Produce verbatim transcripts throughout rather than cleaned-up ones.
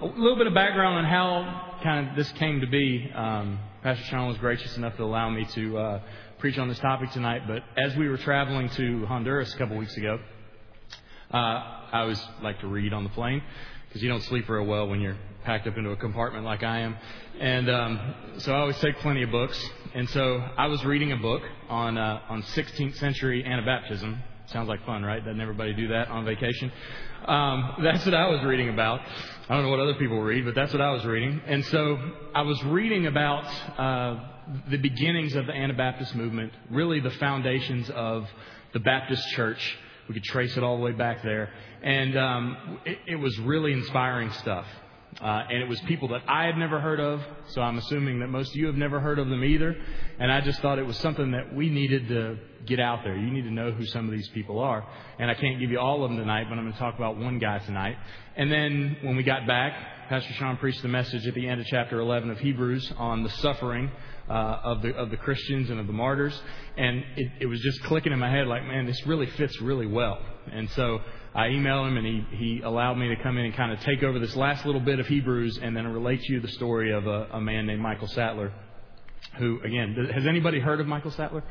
a little bit of background on how kind of this came to be. Um, Pastor Sean was gracious enough to allow me to uh, preach on this topic tonight. But as we were traveling to Honduras a couple weeks ago, uh, I always like to read on the plane because you don't sleep real well when you're packed up into a compartment like I am. And um, so I always take plenty of books. And so I was reading a book on uh, on sixteenth century Anabaptism. Sounds like fun, right? Doesn't everybody do that on vacation? Um, that's what I was reading about. I don't know what other people read, but that's what I was reading. And so I was reading about uh, the beginnings of the Anabaptist movement, really the foundations of the Baptist church. We could trace it all the way back there. And um, it, it was really inspiring stuff. Uh, and it was people that I had never heard of, so I'm assuming that most of you have never heard of them either. And I just thought it was something that we needed to get out there. You need to know who some of these people are. And I can't give you all of them tonight, but I'm going to talk about one guy tonight. And then when we got back, Pastor Sean preached the message at the end of chapter eleven of Hebrews on the suffering uh, of the of the Christians and of the martyrs. And it, it was just clicking in my head like, man, this really fits really well. And so I emailed him, and he, he allowed me to come in and kind of take over this last little bit of Hebrews and then relate to you the story of a, a man named Michael Sattler, who, again, has anybody heard of Michael Sattler?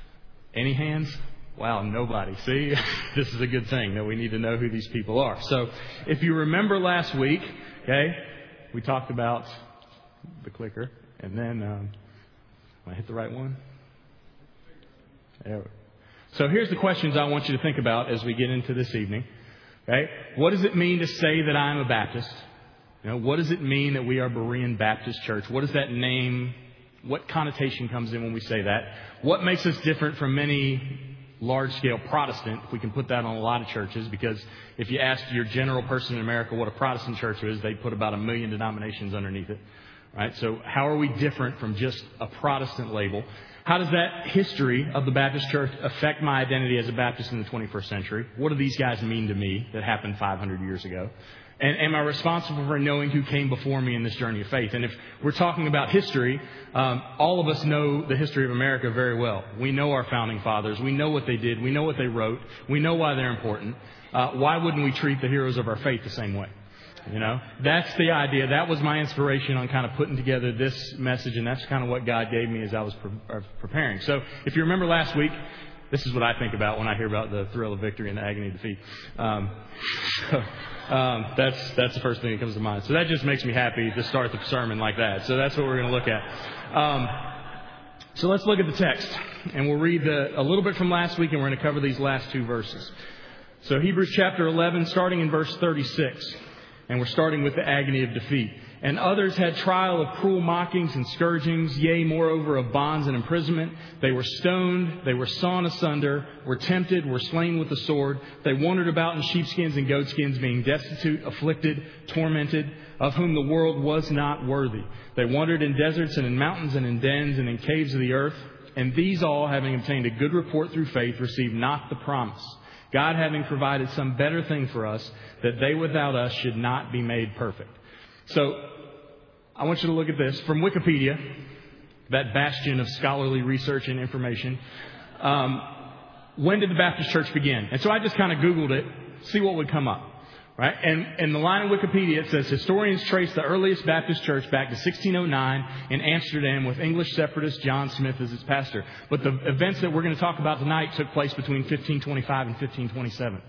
Any hands? Wow, nobody. See, this is a good thing that we need to know who these people are. So if you remember last week, okay, we talked about the clicker, and then, um, I hit the right one? There we go. So here's the questions I want you to think about as we get into this evening. Okay, what does it mean to say that I'm a Baptist? You know, what does it mean that we are Berean Baptist Church? What does that name, what connotation comes in when we say that? What makes us different from many large-scale Protestant, if we can put that on a lot of churches? Because if you ask your general person in America what a Protestant church is, they put about a million denominations underneath it. Right? So how are we different from just a Protestant label? How does that history of the Baptist church affect my identity as a Baptist in the twenty-first century? What do these guys mean to me that happened five hundred years ago? And am I responsible for knowing who came before me in this journey of faith? And if we're talking about history, um, all of us know the history of America very well. We know our founding fathers. We know what they did. We know what they wrote. We know why they're important. Uh, why wouldn't we treat the heroes of our faith the same way? You know, that's the idea. That was my inspiration on kind of putting together this message, and that's kind of what God gave me as I was pre- preparing. So if you remember last week, this is what I think about when I hear about the thrill of victory and the agony of defeat. Um, so, um, that's that's the first thing that comes to mind. So that just makes me happy to start the sermon like that. So that's what we're going to look at. Um, so let's look at the text, and we'll read the, a little bit from last week, and we're going to cover these last two verses. So Hebrews chapter eleven, starting in verse thirty-six. And we're starting with the agony of defeat. And others had trial of cruel mockings and scourgings, yea, moreover, of bonds and imprisonment. They were stoned, they were sawn asunder, were tempted, were slain with the sword. They wandered about in sheepskins and goatskins, being destitute, afflicted, tormented, of whom the world was not worthy. They wandered in deserts and in mountains and in dens and in caves of the earth. And these all, having obtained a good report through faith, received not the promise, God having provided some better thing for us, that they without us should not be made perfect. So I want you to look at this from Wikipedia, that bastion of scholarly research and information. Um, when did the Baptist church begin? And so I just kind of Googled it, see what would come up. Right? And in the line of Wikipedia, it says, historians trace the earliest Baptist church back to sixteen oh nine in Amsterdam with English separatist John Smith as its pastor. But the events that we're going to talk about tonight took place between fifteen twenty-five and fifteen twenty-seven.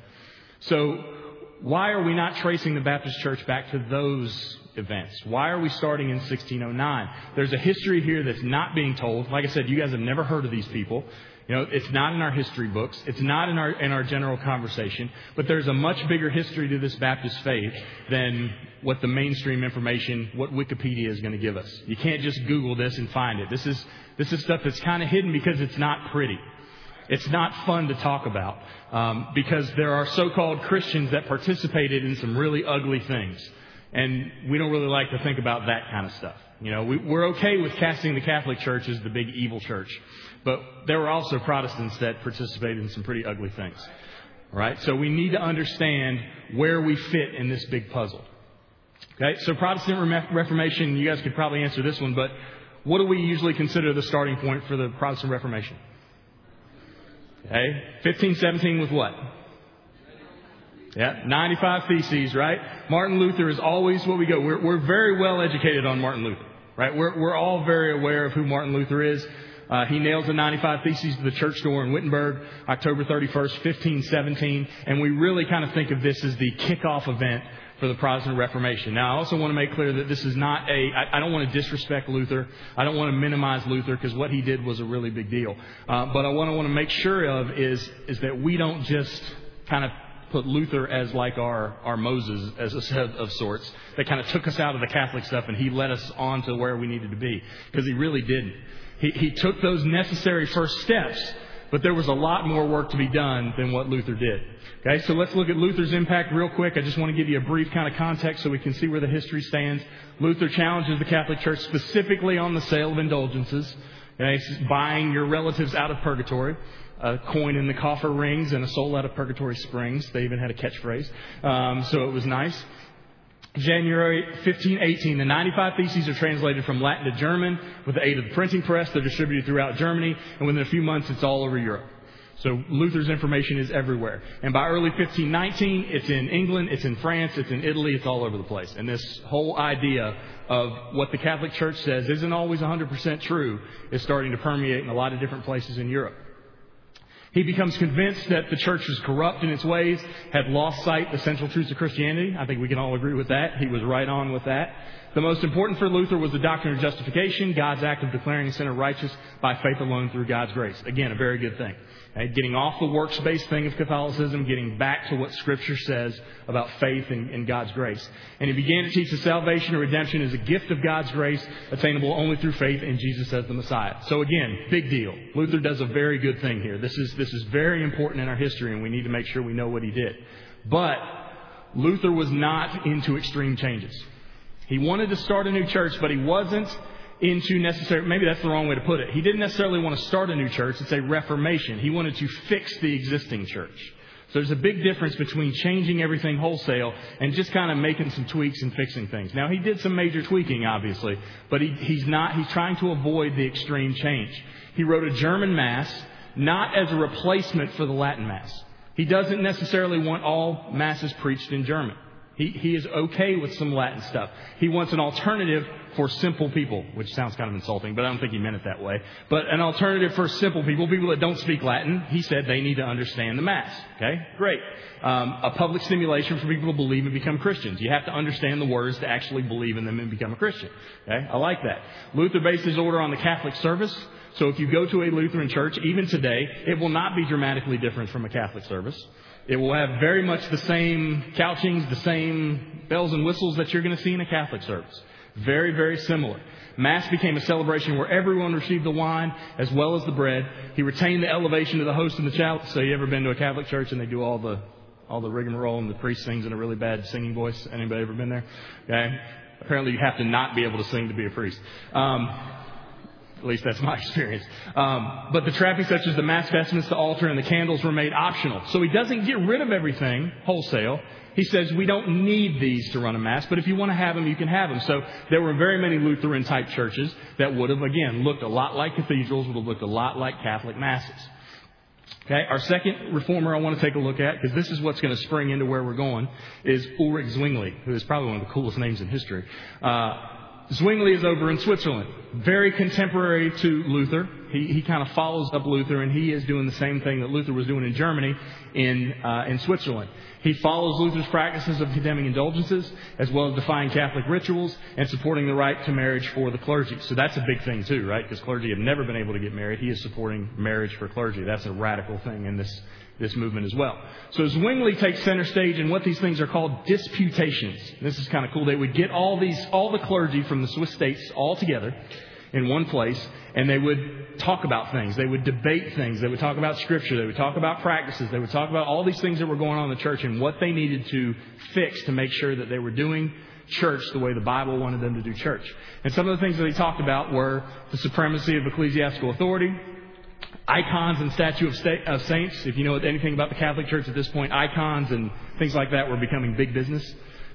So why are we not tracing the Baptist church back to those events? Why are we starting in sixteen oh nine? There's a history here that's not being told. Like I said, you guys have never heard of these people. You know, it's not in our history books. It's not in our in our general conversation. But there's a much bigger history to this Baptist faith than what the mainstream information, what Wikipedia is going to give us. You can't just Google this and find it. This is this is stuff that's kind of hidden because it's not pretty. It's not fun to talk about um, because there are so-called Christians that participated in some really ugly things. And we don't really like to think about that kind of stuff. You know, we, we're okay with casting the Catholic Church as the big evil church. But there were also Protestants that participated in some pretty ugly things. All right? So we need to understand where we fit in this big puzzle. Okay? So Protestant Reformation, you guys could probably answer this one, but what do we usually consider the starting point for the Protestant Reformation? Okay? fifteen seventeen with what? Yeah, ninety-five Theses, right? Martin Luther is always what we go. We're, we're very well educated on Martin Luther, right? We're, we're all very aware of who Martin Luther is. Uh, he nails the ninety-five Theses to the church door in Wittenberg, October thirty-first, fifteen seventeen. And we really kind of think of this as the kickoff event for the Protestant Reformation. Now, I also want to make clear that this is not a, I, I don't want to disrespect Luther. I don't want to minimize Luther because what he did was a really big deal. Uh, but I want to want to make sure of is, is that we don't just kind of put Luther as like our, our Moses as a set of sorts that kind of took us out of the Catholic stuff and he led us on to where we needed to be, because he really didn't. He, he took those necessary first steps, but there was a lot more work to be done than what Luther did. Okay, so let's look at Luther's impact real quick. I just want to give you a brief kind of context so we can see where the history stands. Luther challenges the Catholic Church specifically on the sale of indulgences, okay, buying your relatives out of purgatory. A coin in the coffer rings and a soul out of purgatory springs. They even had a catchphrase. Um, so it was nice. January fifteen eighteen, the ninety-five Theses are translated from Latin to German with the aid of the printing press. They're distributed throughout Germany, and within a few months, it's all over Europe. So Luther's information is everywhere. And by early fifteen nineteen, it's in England, it's in France, it's in Italy, it's all over the place. And this whole idea of what the Catholic Church says isn't always one hundred percent true is starting to permeate in a lot of different places in Europe. He becomes convinced that the church was corrupt in its ways, had lost sight of the central truths of Christianity. I think we can all agree with that. He was right on with that. The most important for Luther was the doctrine of justification, God's act of declaring a sinner righteous by faith alone through God's grace. Again, a very good thing. Okay? Getting off the works-based thing of Catholicism, getting back to what Scripture says about faith and, and God's grace. And he began to teach that salvation or redemption is a gift of God's grace, attainable only through faith in Jesus as the Messiah. So again, big deal. Luther does a very good thing here. This is, this is very important in our history, and we need to make sure we know what he did. But Luther was not into extreme changes. He wanted to start a new church, but he wasn't into necessarily, maybe that's the wrong way to put it. He didn't necessarily want to start a new church. It's a reformation. He wanted to fix the existing church. So there's a big difference between changing everything wholesale and just kind of making some tweaks and fixing things. Now, he did some major tweaking, obviously, but he, he's not, he's trying to avoid the extreme change. He wrote a German Mass, not as a replacement for the Latin Mass. He doesn't necessarily want all Masses preached in German. He, he is okay with some Latin stuff. He wants an alternative for simple people, which sounds kind of insulting, but I don't think he meant it that way. But an alternative for simple people, people that don't speak Latin. He said they need to understand the Mass. Okay, great. Um, a public stimulation for people to believe and become Christians. You have to understand the words to actually believe in them and become a Christian. Okay, I like that. Luther based his order on the Catholic service. So if you go to a Lutheran church, even today, it will not be dramatically different from a Catholic service. It will have very much the same couchings, the same bells and whistles that you're going to see in a Catholic service. Very, very similar. Mass became a celebration where everyone received the wine as well as the bread. He retained the elevation of the host and the chalice. So you ever been to a Catholic church and they do all the all the rigmarole and the priest sings in a really bad singing voice? Anybody ever been there? Okay. Apparently you have to not be able to sing to be a priest. Um, At least that's my experience. Um, but the trappings such as the Mass vestments, the altar, and the candles were made optional. So he doesn't get rid of everything wholesale. He says we don't need these to run a Mass, but if you want to have them, you can have them. So there were very many Lutheran-type churches that would have, again, looked a lot like cathedrals, would have looked a lot like Catholic Masses. Okay, our second reformer I want to take a look at, because this is what's going to spring into where we're going, is Ulrich Zwingli, who is probably one of the coolest names in history. Uh, Zwingli is over in Switzerland, very contemporary to Luther. He, he kind of follows up Luther, and he is doing the same thing that Luther was doing in Germany in uh, in Switzerland. He follows Luther's practices of condemning indulgences, as well as defying Catholic rituals and supporting the right to marriage for the clergy. So that's a big thing too, right? Because clergy have never been able to get married. He is supporting marriage for clergy. That's a radical thing in this this movement as well. So Zwingli takes center stage in what these things are called disputations. This is kind of cool. They would get all these, all the clergy from the Swiss states all together in one place, and they would talk about things. They would debate things. They would talk about Scripture. They would talk about practices. They would talk about all these things that were going on in the church and what they needed to fix to make sure that they were doing church the way the Bible wanted them to do church. And some of the things that he talked about were the supremacy of ecclesiastical authority, icons and statue of, sta- of saints. If you know anything about the Catholic Church at this point, icons and things like that were becoming big business.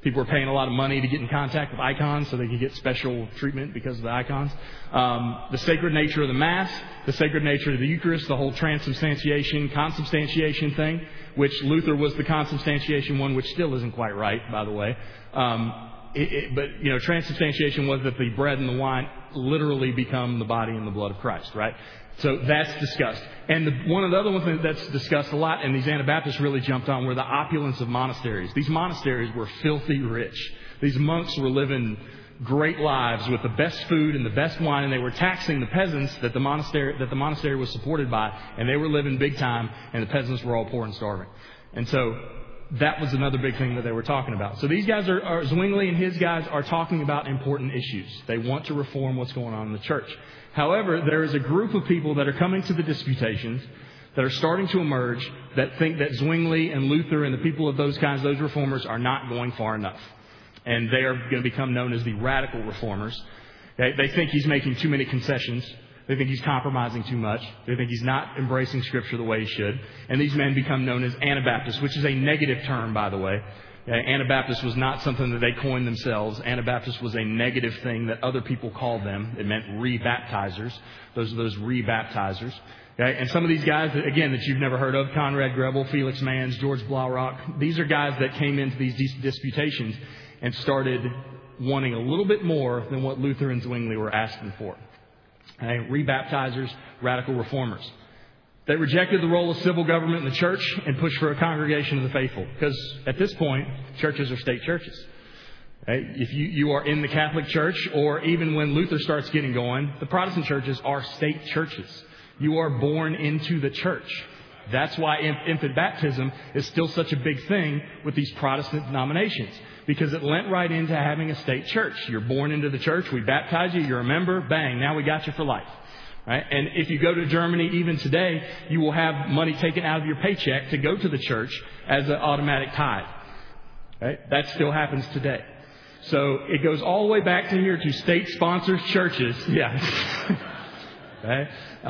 People were paying a lot of money to get in contact with icons so they could get special treatment because of the icons. Um, the sacred nature of the Mass, the sacred nature of the Eucharist, the whole transubstantiation, consubstantiation thing, which Luther was the consubstantiation one, which still isn't quite right, by the way. Um, it, it, but, you know, transubstantiation was that the bread and the wine literally become the body and the blood of Christ, right? So that's discussed. And the, one of the other ones that's discussed a lot, and these Anabaptists really jumped on, were the opulence of monasteries. These monasteries were filthy rich. These monks were living great lives with the best food and the best wine, and they were taxing the peasants that the monastery that the monastery was supported by, and they were living big time, and the peasants were all poor and starving. And so that was another big thing that they were talking about. So these guys are, are Zwingli and his guys are talking about important issues. They want to reform what's going on in the church. However, there is a group of people that are coming to the disputations that are starting to emerge that think that Zwingli and Luther and the people of those kinds, those reformers, are not going far enough. And they are going to become known as the radical reformers. Okay? They think he's making too many concessions. They think he's compromising too much. They think he's not embracing Scripture the way he should. And these men become known as Anabaptists, which is a negative term, by the way. Okay? Anabaptist was not something that they coined themselves. Anabaptist was a negative thing that other people called them. It meant rebaptizers. Those are those rebaptizers. Okay? And some of these guys, that, again, that you've never heard of, Conrad Grebel, Felix Manz, George Blaurock, these are guys that came into these disputations and started wanting a little bit more than what Luther and Zwingli were asking for. Okay? Rebaptizers, radical reformers. They rejected the role of civil government in the church and pushed for a congregation of the faithful. Because at this point, churches are state churches. Okay? If you, you are in the Catholic Church, or even when Luther starts getting going, the Protestant churches are state churches. You are born into the church. That's why infant baptism is still such a big thing with these Protestant denominations. Because it lent right into having a state church. You're born into the church. We baptize you. You're a member. Bang. Now we got you for life. Right? And if you go to Germany even today, you will have money taken out of your paycheck to go to the church as an automatic tithe. Right? That still happens today. So it goes all the way back to here to state-sponsored churches. Yeah. Right?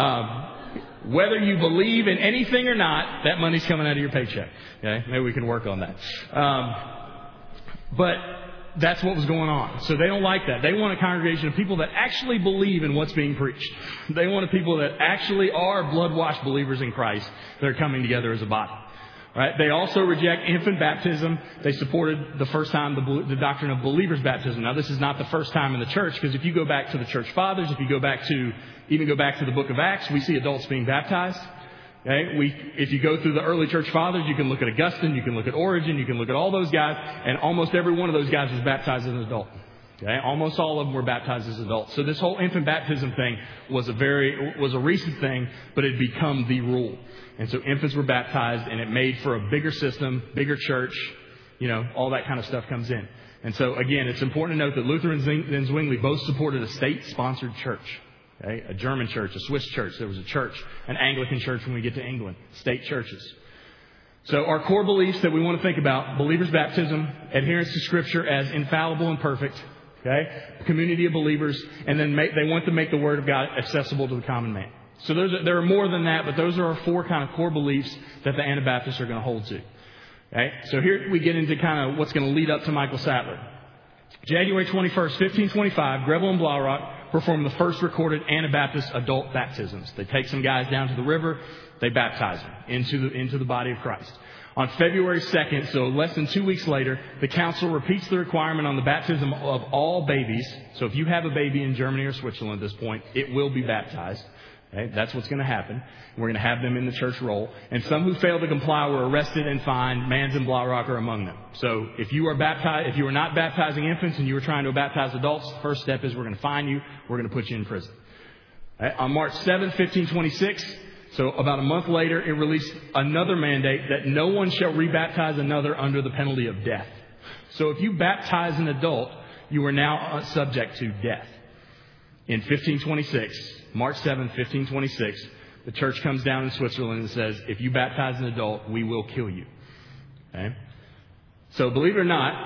Um, whether you believe in anything or not, that money's coming out of your paycheck. Okay? Maybe we can work on that. Um, but that's what was going on. So they don't like that. They want a congregation of people that actually believe in what's being preached. They want a people that actually are blood-washed believers in Christ that are coming together as a body. Right? They also reject infant baptism. They supported the first time the, the doctrine of believers' baptism. Now, this is not the first time in the church, because if you go back to the church fathers, if you go back to even go back to the book of Acts, we see adults being baptized. Okay? We, if you go through the early church fathers, you can look at Augustine, you can look at Origen, you can look at all those guys, and almost every one of those guys was baptized as an adult. Okay? Almost all of them were baptized as adults. So this whole infant baptism thing was a very was a recent thing, but it had become the rule. And so infants were baptized, and it made for a bigger system, bigger church, you know, all that kind of stuff comes in. And so, again, it's important to note that Luther and Zwingli both supported a state-sponsored church. Okay? A German church, a Swiss church. There was a church, an Anglican church when we get to England. State churches. So our core beliefs that we want to think about: believers' baptism, adherence to Scripture as infallible and perfect, okay, community of believers, and then make, they want to make the Word of God accessible to the common man. So those are, there are more than that, but those are our four kind of core beliefs that the Anabaptists are going to hold to. Okay? So here we get into kind of what's going to lead up to Michael Sattler. January twenty-first, fifteen twenty-five, Grebel and Blaurock performed the first recorded Anabaptist adult baptisms. They take some guys down to the river, they baptize them into the, into the body of Christ. On February second, so less than two weeks later, the council repeats the requirement on the baptism of all babies. So if you have a baby in Germany or Switzerland at this point, it will be baptized. Okay, that's what's going to happen. We're going to have them in the church roll. And some who failed to comply were arrested and fined. Manz and Blaurock are among them. So if you are baptized, if you are not baptizing infants and you were trying to baptize adults, the first step is we're going to fine you. We're going to put you in prison. Okay, on March seventh, fifteen twenty-six, so about a month later, it released another mandate that no one shall rebaptize another under the penalty of death. So if you baptize an adult, you are now subject to death. In fifteen twenty-six, March seventh, fifteen twenty-six, the church comes down in Switzerland and says, if you baptize an adult, we will kill you. Okay? So believe it or not,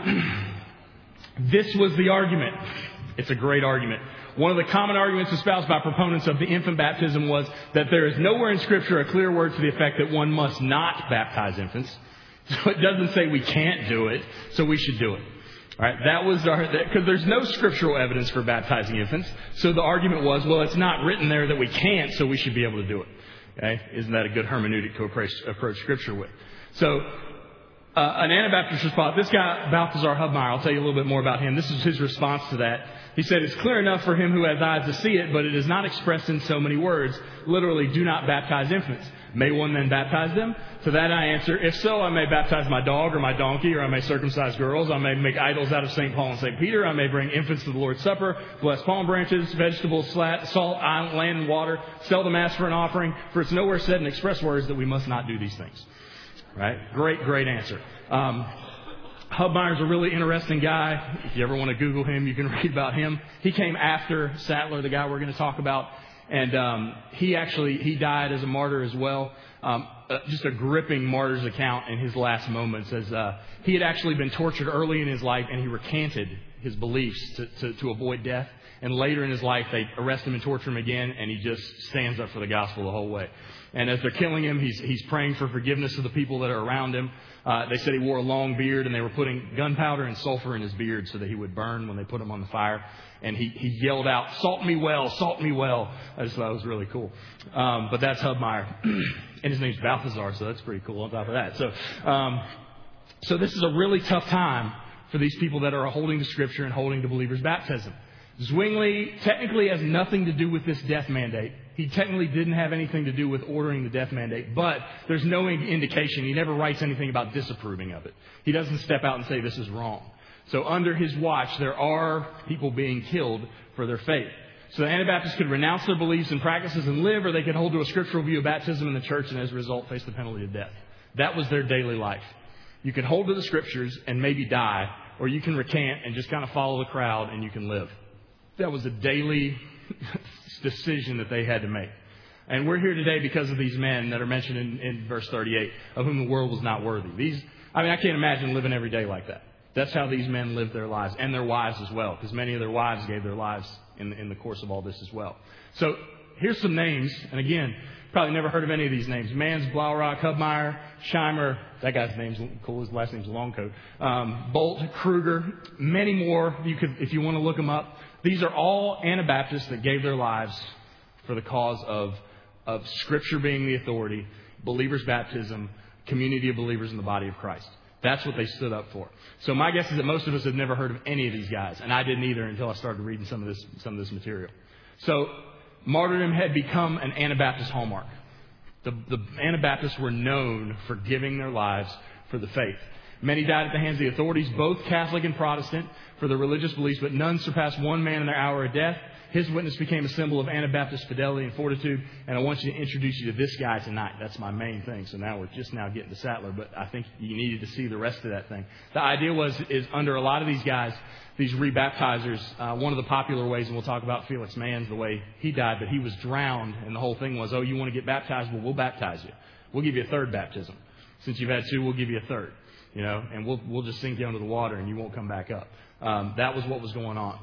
this was the argument. It's a great argument. One of the common arguments espoused by proponents of the infant baptism was that there is nowhere in Scripture a clear word to the effect that one must not baptize infants. So it doesn't say we can't do it, so we should do it. All right, that was our, because there's no scriptural evidence for baptizing infants. So the argument was, well, it's not written there that we can't, so we should be able to do it. Okay? Isn't that a good hermeneutic to approach, approach Scripture with? So, uh, an Anabaptist response, this guy, Balthazar Hubmaier, I'll tell you a little bit more about him. This is his response to that. He said, it's clear enough for him who has eyes to see it, but it is not expressed in so many words. Literally, do not baptize infants. May one then baptize them? To that I answer, if so, I may baptize my dog or my donkey, or I may circumcise girls. I may make idols out of Saint Paul and Saint Peter. I may bring infants to the Lord's Supper, bless palm branches, vegetables, salt, land, and water, sell the mass for an offering. For it's nowhere said in express words that we must not do these things. Right? Great, great answer. Um, Hubmaier's a really interesting guy. If you ever want to Google him, you can read about him. He came after Sattler, the guy we're going to talk about. And um, he actually, he died as a martyr as well. Um, uh, just a gripping martyr's account in his last moments, as uh, he had actually been tortured early in his life, and he recanted his beliefs to, to, to avoid death. And later in his life, they arrest him and torture him again, and he just stands up for the gospel the whole way. And as they're killing him, he's he's praying for forgiveness of the people that are around him. Uh, they said he wore a long beard, and they were putting gunpowder and sulfur in his beard so that he would burn when they put him on the fire. And he, he yelled out, "Salt me well, salt me well." I just thought it was really cool. Um, but that's Hubmaier. And his name's Balthazar, so that's pretty cool on top of that. So, um, so this is a really tough time for these people that are holding to Scripture and holding to believers' baptism. Zwingli technically has nothing to do with this death mandate. He technically didn't have anything to do with ordering the death mandate, but there's no indication. He never writes anything about disapproving of it. He doesn't step out and say this is wrong. So under his watch, there are people being killed for their faith. So the Anabaptists could renounce their beliefs and practices and live, or they could hold to a scriptural view of baptism in the church and as a result face the penalty of death. That was their daily life. You can hold to the scriptures and maybe die, or you can recant and just kind of follow the crowd and you can live. That was a daily decision that they had to make. And we're here today because of these men that are mentioned in, in verse thirty-eight, of whom the world was not worthy. These, I mean, I can't imagine living every day like that. That's how these men lived their lives, and their wives as well, because many of their wives gave their lives in, in the course of all this as well. So here's some names, and again, probably never heard of any of these names. Mans, Blaurock, Hubmaier, Scheimer, that guy's name's cool, his last name's Longcoat, um, Bolt, Kruger, many more, you could, if you want to look them up. These are all Anabaptists that gave their lives for the cause of, of Scripture being the authority, believers' baptism, community of believers in the body of Christ. That's what they stood up for. So my guess is that most of us have never heard of any of these guys, and I didn't either until I started reading some of this some of this material. So martyrdom had become an Anabaptist hallmark. The, the Anabaptists were known for giving their lives for the faith. Many died at the hands of the authorities, both Catholic and Protestant, for their religious beliefs, but none surpassed one man in their hour of death. His witness became a symbol of Anabaptist fidelity and fortitude, and I want you to introduce you to this guy tonight. That's my main thing. So now we're just now getting to Sattler, but I think you needed to see the rest of that thing. The idea was, is under a lot of these guys, these rebaptizers, uh, one of the popular ways, and we'll talk about Felix Manz, the way he died, but he was drowned, and the whole thing was, oh, you want to get baptized? Well, we'll baptize you. We'll give you a third baptism. Since you've had two, we'll give you a third. You know, and we'll we'll just sink you under the water and you won't come back up. Um, that was what was going on.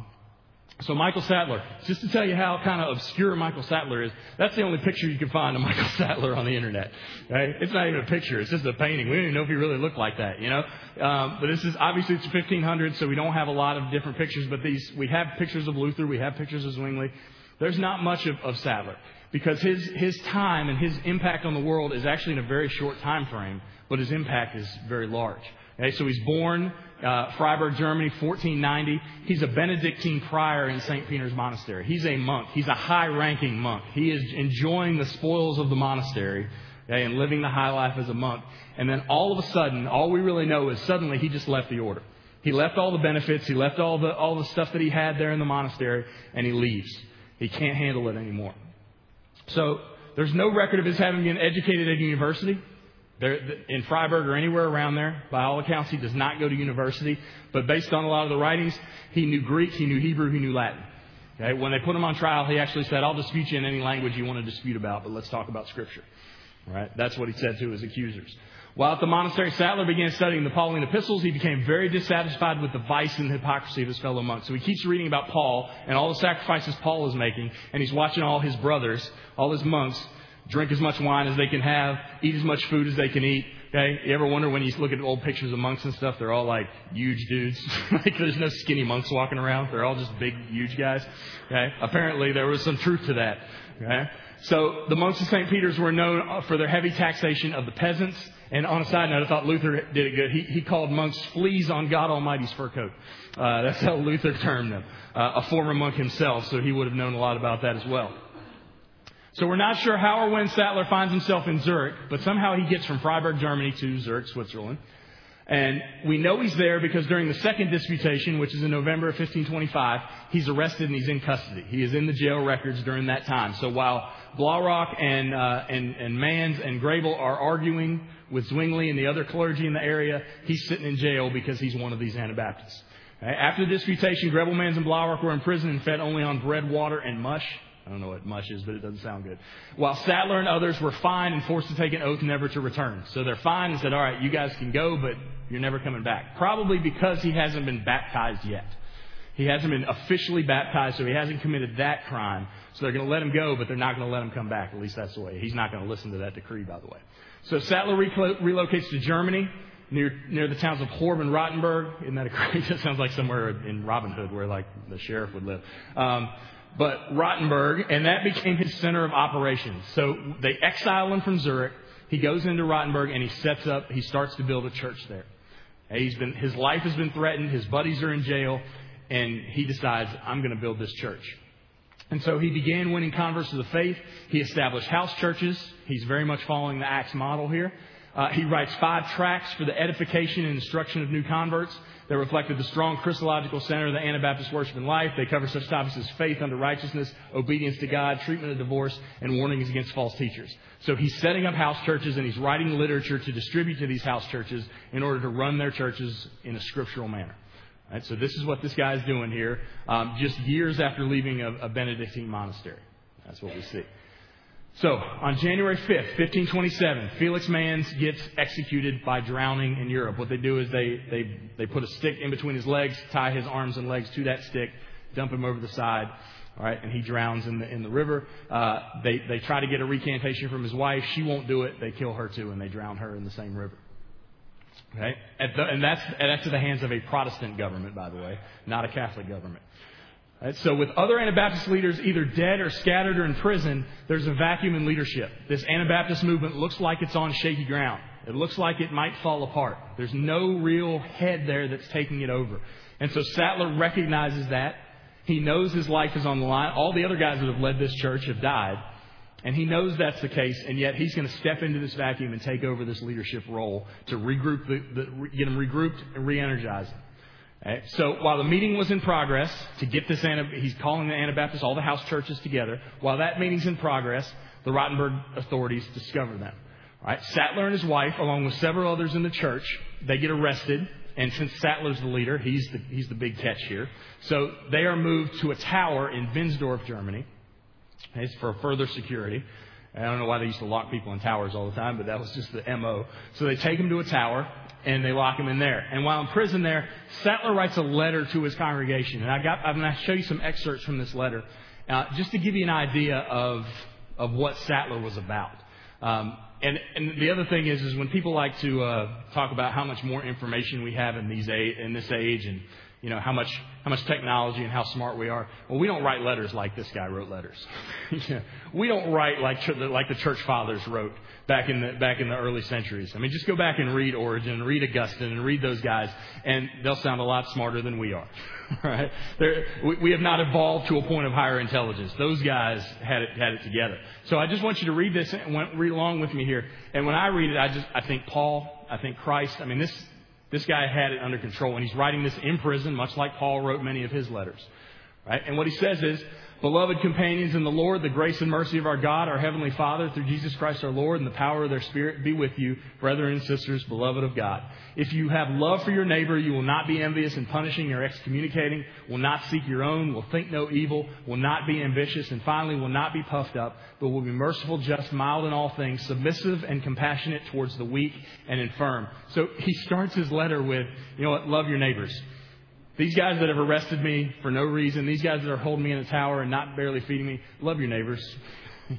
So Michael Sattler, just to tell you how kind of obscure Michael Sattler is, that's the only picture you can find of Michael Sattler on the internet. Right? It's not even a picture; it's just a painting. We don't even know if he really looked like that, you know. Um, but this is obviously it's fifteen hundred, so we don't have a lot of different pictures. But these we have pictures of Luther, we have pictures of Zwingli. There's not much of, of Sattler because his his time and his impact on the world is actually in a very short time frame, but his impact is very large. Okay, so he's born uh, Freiburg, Germany, fourteen ninety. He's a Benedictine prior in Saint Peter's Monastery. He's a monk. He's a high-ranking monk. He is enjoying the spoils of the monastery, okay, and living the high life as a monk. And then all of a sudden, all we really know is suddenly he just left the order. He left all the benefits. He left all the all the stuff that he had there in the monastery, and he leaves. He can't handle it anymore. So there's no record of his having been educated at university. There, in Freiburg or anywhere around there. By all accounts, he does not go to university. But based on a lot of the writings, he knew Greek, he knew Hebrew, he knew Latin. Okay? When they put him on trial, he actually said, I'll dispute you in any language you want to dispute about, but let's talk about Scripture. All right? That's what he said to his accusers. While at the monastery, Sattler began studying the Pauline epistles. He became very dissatisfied with the vice and hypocrisy of his fellow monks. So he keeps reading about Paul and all the sacrifices Paul is making, and he's watching all his brothers, all his monks, drink as much wine as they can have, eat as much food as they can eat, Okay, you ever wonder when you look at old pictures of monks and stuff, they're all like huge dudes. Like there's no skinny monks walking around. They're all just big, huge guys. Okay, apparently there was some truth to that. Okay, so the monks of Saint Peter's were known for their heavy taxation of the peasants. And on a side note, I thought Luther did it good. He, he called monks fleas on God Almighty's fur coat. Uh, that's how Luther termed them. Uh, a former monk himself, so he would have known a lot about that as well. So we're not sure how or when Sattler finds himself in Zurich, but somehow he gets from Freiburg, Germany to Zurich, Switzerland. And we know he's there because during the second disputation, which is in November of fifteen twenty-five, he's arrested and he's in custody. He is in the jail records during that time. So while Blaurock and, uh, and, and Mans and Grabel are arguing with Zwingli and the other clergy in the area, he's sitting in jail because he's one of these Anabaptists. Okay? After the disputation, Grabel, Mans, and Blaurock were in prison and fed only on bread, water, and mush. I don't know what mush is, but it doesn't sound good. While Sattler and others were fined and forced to take an oath never to return. So they're fined and said, all right, you guys can go, but you're never coming back. Probably because he hasn't been baptized yet. He hasn't been officially baptized, so he hasn't committed that crime. So they're going to let him go, but they're not going to let him come back. At least that's the way. He's not going to listen to that decree, by the way. So Sattler reclo- relocates to Germany, near near the towns of Horb and Rottenburg. Isn't that a great? That sounds like somewhere in Robin Hood where like the sheriff would live. Um, but Rottenburg, and that became his center of operations. So they exile him from Zurich. He goes into Rottenburg and he sets up. He starts to build a church there. He's been his life has been threatened. His buddies are in jail, and he decides, I'm going to build this church. And so he began winning converts to the faith. He established house churches. He's very much following the Acts model here. Uh, he writes five tracts for the edification and instruction of new converts that reflected the strong Christological center of the Anabaptist worship and life. They cover such topics as faith unto righteousness, obedience to God, treatment of divorce, and warnings against false teachers. So he's setting up house churches and he's writing literature to distribute to these house churches in order to run their churches in a scriptural manner. Right, so this is what this guy's doing here, um, just years after leaving a, a Benedictine monastery. That's what we see. So, on January fifth, fifteen twenty-seven, Felix Mans gets executed by drowning in Europe. What they do is they, they, they put a stick in between his legs, tie his arms and legs to that stick, dump him over the side, all right, and he drowns in the in the river. Uh, they, they try to get a recantation from his wife. She won't do it. They kill her too, and they drown her in the same river. Okay, At the, and that's and that's in the hands of a Protestant government, by the way, not a Catholic government. Right, so with other Anabaptist leaders either dead or scattered or in prison, there's a vacuum in leadership. This Anabaptist movement looks like it's on shaky ground. It looks like it might fall apart. There's no real head there that's taking it over. And so Sattler recognizes that. He knows his life is on the line. All the other guys that have led this church have died. And he knows that's the case, and yet he's going to step into this vacuum and take over this leadership role to regroup, the, the, get them regrouped and re-energize them. Right? So while the meeting was in progress to get this, he's calling the Anabaptists, all the house churches together. While that meeting's in progress, the Rottenburg authorities discover them. Right? Sattler and his wife, along with several others in the church, they get arrested. And since Sattler's the leader, he's the, he's the big catch here. So they are moved to a tower in Winsdorf, Germany. It's for further security. I don't know why they used to lock people in towers all the time, but that was just the M O. So they take him to a tower and they lock him in there. And while in prison there, Sattler writes a letter to his congregation. And I got, I'm going to show you some excerpts from this letter, uh, just to give you an idea of of what Sattler was about. Um, and, and the other thing is, is when people like to uh, talk about how much more information we have in these a- in this age, and you know how much how much technology and how smart we are. Well, we don't write letters like this guy wrote letters. We don't write like like the church fathers wrote back in the back in the early centuries. I mean, just go back and read Origen, read Augustine, and read those guys, and they'll sound a lot smarter than we are. Right? We, we have not evolved to a point of higher intelligence. Those guys had it had it together. So I just want you to read this and read along with me here. And when I read it, I just I think Paul, I think Christ. I mean, this. This guy had it under control, and he's writing this in prison, much like Paul wrote many of his letters. Right? And what he says is, beloved companions in the Lord, the grace and mercy of our God, our Heavenly Father, through Jesus Christ our Lord, and the power of their Spirit be with you, brethren and sisters, beloved of God. If you have love for your neighbor, you will not be envious in punishing or excommunicating, will not seek your own, will think no evil, will not be ambitious, and finally will not be puffed up, but will be merciful, just, mild in all things, submissive and compassionate towards the weak and infirm. So he starts his letter with, you know what, love your neighbors. These guys that have arrested me for no reason, these guys that are holding me in a tower and not barely feeding me, love your neighbors.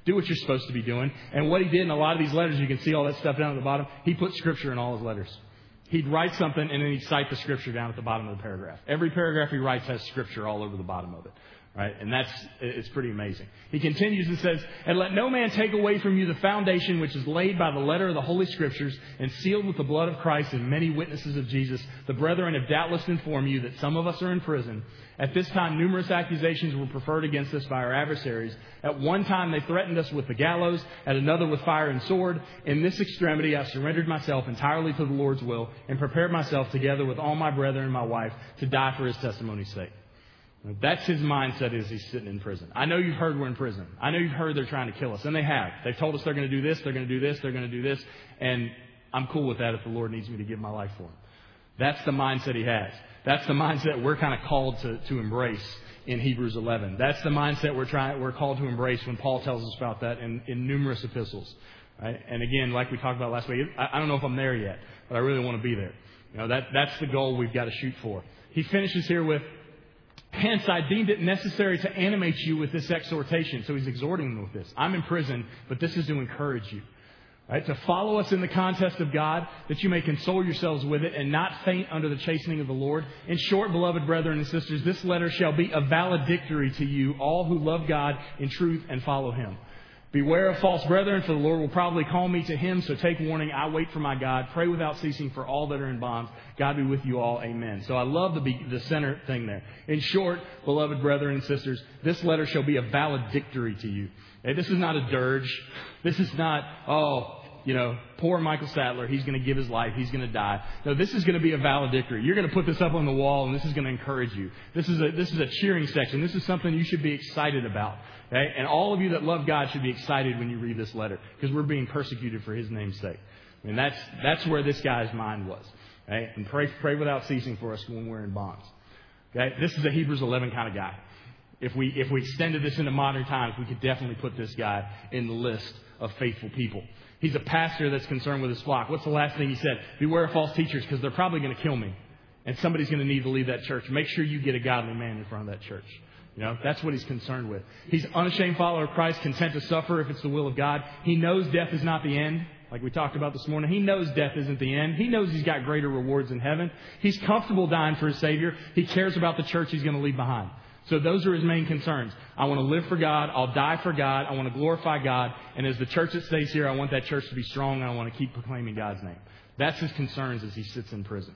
Do what you're supposed to be doing. And what he did in a lot of these letters, you can see all that stuff down at the bottom. He put Scripture in all his letters. He'd write something and then he'd cite the Scripture down at the bottom of the paragraph. Every paragraph he writes has Scripture all over the bottom of it. Right? And that's, it's pretty amazing. He continues and says, and let no man take away from you the foundation which is laid by the letter of the Holy Scriptures and sealed with the blood of Christ and many witnesses of Jesus. The brethren have doubtless informed you that some of us are in prison. At this time, numerous accusations were preferred against us by our adversaries. At one time, they threatened us with the gallows, at another with fire and sword. In this extremity, I surrendered myself entirely to the Lord's will and prepared myself together with all my brethren and my wife to die for his testimony's sake. That's his mindset as he's sitting in prison. I know you've heard we're in prison. I know you've heard they're trying to kill us. And they have. They've told us they're going to do this, they're going to do this, they're going to do this. And I'm cool with that if the Lord needs me to give my life for him. That's the mindset he has. That's the mindset we're kind of called to, to embrace in Hebrews eleven. That's the mindset we're trying, we're called to embrace when Paul tells us about that in, in numerous epistles. Right? And again, like we talked about last week, I, I don't know if I'm there yet, but I really want to be there. You know, that, that's the goal we've got to shoot for. He finishes here with, hence, I deemed it necessary to animate you with this exhortation. So he's exhorting them with this. I'm in prison, but this is to encourage you. Right? To follow us in the contest of God, that you may console yourselves with it and not faint under the chastening of the Lord. In short, beloved brethren and sisters, this letter shall be a valedictory to you, all who love God in truth and follow him. Beware of false brethren, for the Lord will probably call me to him. So take warning. I wait for my God. Pray without ceasing for all that are in bonds. God be with you all. Amen. So I love the, the center thing there. In short, beloved brethren and sisters, this letter shall be a valedictory to you. Hey, this is not a dirge. This is not, oh, you know, poor Michael Sattler. He's going to give his life. He's going to die. No, this is going to be a valedictory. You're going to put this up on the wall, and this is going to encourage you. This is a this is a cheering section. This is something you should be excited about. Okay? And all of you that love God should be excited when you read this letter, because we're being persecuted for his name's sake. I mean, that's that's where this guy's mind was. Okay? And pray pray without ceasing for us when we're in bonds. Okay? This is a Hebrews eleven kind of guy. If we if we extended this into modern times, we could definitely put this guy in the list of faithful people. He's a pastor that's concerned with his flock. What's the last thing he said? Beware of false teachers, because they're probably going to kill me. And somebody's going to need to leave that church. Make sure you get a godly man in front of that church. You know, that's what he's concerned with. He's an unashamed follower of Christ, content to suffer if it's the will of God. He knows death is not the end, like we talked about this morning. He knows death isn't the end. He knows he's got greater rewards in heaven. He's comfortable dying for his Savior. He cares about the church he's going to leave behind. So those are his main concerns. I want to live for God. I'll die for God. I want to glorify God. And as the church that stays here, I want that church to be strong, and I want to keep proclaiming God's name. That's his concerns as he sits in prison.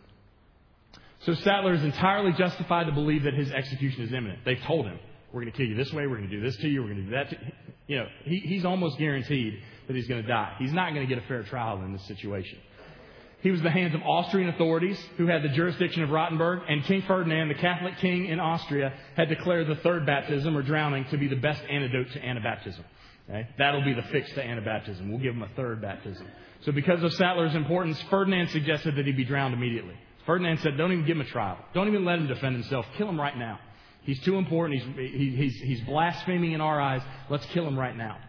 So Sattler is entirely justified to believe that his execution is imminent. They've told him, we're going to kill you this way. We're going to do this to you. We're going to do that to you. You know, he, he's almost guaranteed that he's going to die. He's not going to get a fair trial in this situation. He was in the hands of Austrian authorities who had the jurisdiction of Rottenburg, and King Ferdinand, the Catholic king in Austria, had declared the third baptism or drowning to be the best antidote to Anabaptism. Okay? That'll be the fix to Anabaptism. We'll give him a third baptism. So because of Sattler's importance, Ferdinand suggested that he be drowned immediately. Ferdinand said, don't even give him a trial. Don't even let him defend himself. Kill him right now. He's too important. He's, he, he's, he's blaspheming in our eyes. Let's kill him right now.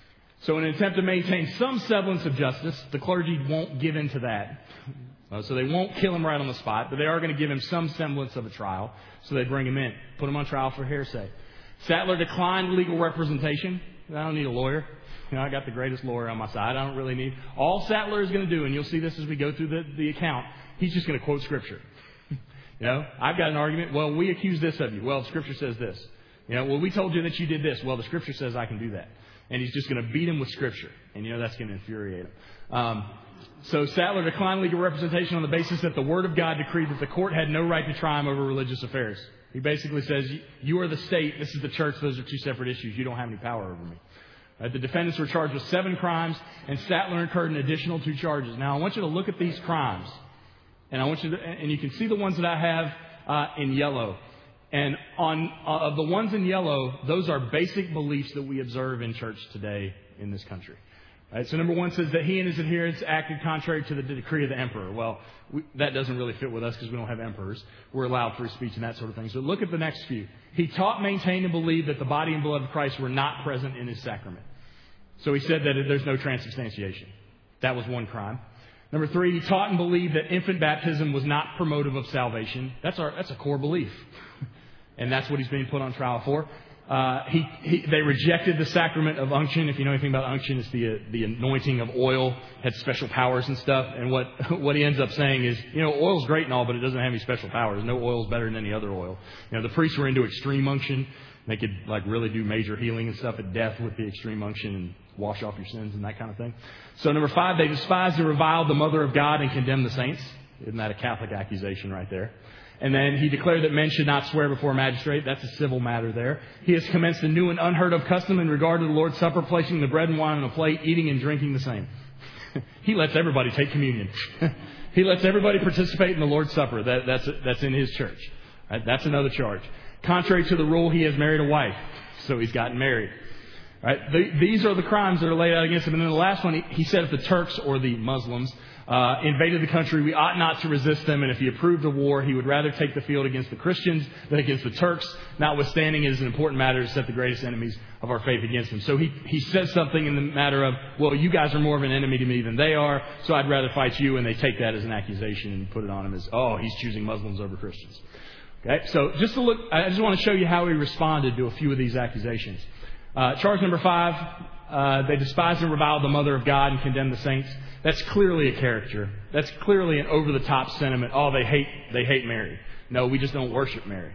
So in an attempt to maintain some semblance of justice, the clergy won't give in to that. Uh, so they won't kill him right on the spot, but they are going to give him some semblance of a trial. So they bring him in, put him on trial for hearsay. Sattler declined legal representation. I don't need a lawyer. You know, I got the greatest lawyer on my side. I don't really need. All Sattler is going to do, and you'll see this as we go through the, the account, he's just going to quote Scripture. You know, I've got an argument. Well, we accuse this of you. Well, Scripture says this. You know, well, we told you that you did this. Well, the Scripture says I can do that. And he's just going to beat him with Scripture. And, you know, that's going to infuriate him. Um, so Sattler declined legal representation on the basis that the Word of God decreed that the court had no right to try him over religious affairs. He basically says, you are the state, this is the church, those are two separate issues. You don't have any power over me. Right? The defendants were charged with seven crimes, and Sattler incurred an additional two charges. Now, I want you to look at these crimes. And I want you to, and you can see the ones that I have uh, in yellow. And on uh, of the ones in yellow, those are basic beliefs that we observe in church today in this country. Right? So number one says that he and his adherents acted contrary to the decree of the emperor. Well, we, that doesn't really fit with us because we don't have emperors. We're allowed free speech and that sort of thing. So look at the next few. He taught, maintained, and believed that the body and blood of Christ were not present in his sacrament. So he said that there's no transubstantiation. That was one crime. Number three, he taught and believed that infant baptism was not promotive of salvation. That's our that's a core belief. And that's what he's being put on trial for. Uh, he, he, they rejected the sacrament of unction. If you know anything about unction, it's the uh, the anointing of oil, had special powers and stuff. And what what he ends up saying is, you know, oil's great and all, but it doesn't have any special powers. No oil's better than any other oil. You know, the priests were into extreme unction. They could like really do major healing and stuff at death with the extreme unction and wash off your sins and that kind of thing. So number five, they despised and reviled the mother of God and condemned the saints. Isn't that a Catholic accusation right there? And then he declared that men should not swear before a magistrate. That's a civil matter there. He has commenced a new and unheard of custom in regard to the Lord's Supper, placing the bread and wine on a plate, eating and drinking the same. He lets everybody take communion. He lets everybody participate in the Lord's Supper. That, that's, that's in his church. Right? That's another charge. Contrary to the rule, he has married a wife. So he's gotten married. Right? The, these are the crimes that are laid out against him. And then the last one, he, he said if the Turks or the Muslims Uh, invaded the country, we ought not to resist them, and if he approved of war, he would rather take the field against the Christians than against the Turks, notwithstanding it is an important matter to set the greatest enemies of our faith against them. So he, he says something in the matter of, well, you guys are more of an enemy to me than they are, so I'd rather fight you, and they take that as an accusation and put it on him as, oh, he's choosing Muslims over Christians. Okay, so just to look, I just want to show you how he responded to a few of these accusations. Uh, charge number five, uh, they despised and reviled the mother of God and condemned the saints. That's clearly a caricature. That's clearly an over-the-top sentiment. Oh, they hate they hate Mary. No, we just don't worship Mary.